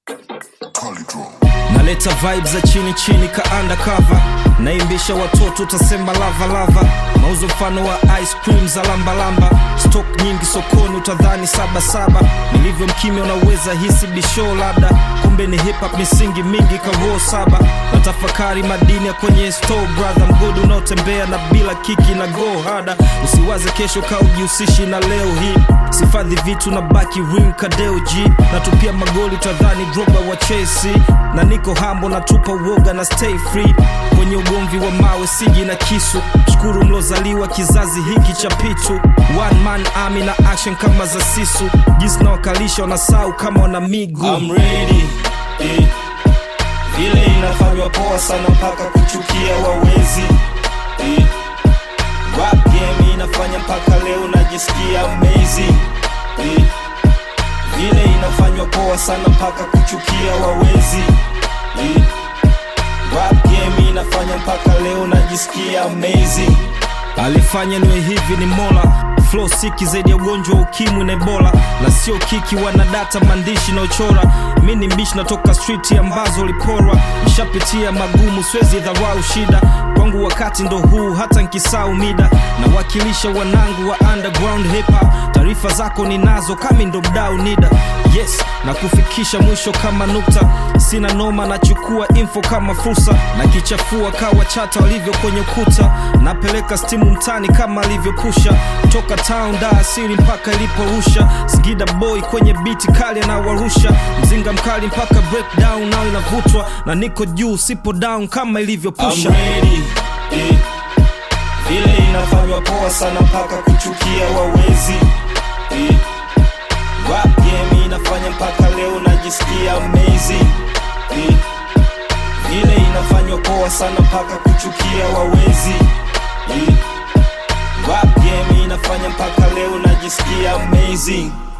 Naleta vibes za chini chini ka undercover. Naimbisha watoto utasema lava lava. Mauzo mfano wa ice cream za lamba lamba. Stock nyingi sokoni utadhani saba saba. Nilivyo mkimya unaweza hisi bisho labda. Kumbe ni hip hop misingi mingi ka roho saba. Natafakari madini ya kwenye store brother. Mgodo unaotembea na bila kiki na go harder. Usiwaze kesho ka ujihusishi na leo hii. Sifadhi vitu na baki ring kadeo G. Natupia magoli utadhani Drogba wa Chelsea. Na niko hambo natupa uoga na stay free. Kwenye ugomvi wa mawe siji na kisu. Shukuru mlozaliwa kizazi hiki cha pitu. One man army na action kama za sisu. Jinsi na wakalisha wanasau kama wana migu. I'm ready, vile inafanywa poa sana mpaka kuchukia wawezi. Rap game inafanya mpaka leo najisikia amazing. Vile inafanywa poa sana mpaka kuchukia wawezi. Rap game inafanya mpaka leo najisikia amazing. Alifanya niwe hivi ni Mola. Flow siki zaidi ya ugonjwa ukimwi na Ebola. Na sio kiki wana data mandishi na uchora. Mini mbishi natoka street ambazo uliporwa. Nishapitia magumu swezi dharau shida. Kwangu wakati ndo huu hata nkisau mida. Na wakilisha wanangu wa underground hip hop. Taarifa zako ninazo kami ndo mdau nida. Yes, na kufikisha mwisho kama nukta. Sina noma na chukua info kama fursa. Na kichafua kawa chata walivyo kwenye kuta. Napeleka stimu mtani kama alivyo pusha. Toka town da asiri mpaka iliporusha. Singida boy kwenye beat kali anawarusha. Mzinga mkali mpaka breakdown nao inavutwa. Na niko juu sipo down kama ilivyo pusha. I'm ready, vile inafanywa poa sana mpaka kuchukia wawezi. Rap game inafanya mpaka leo najisikia amazing. Vile inafanywa poa sana mpaka kuchukia wawezi. Rap game inafanya mpaka leo najisikia amazing.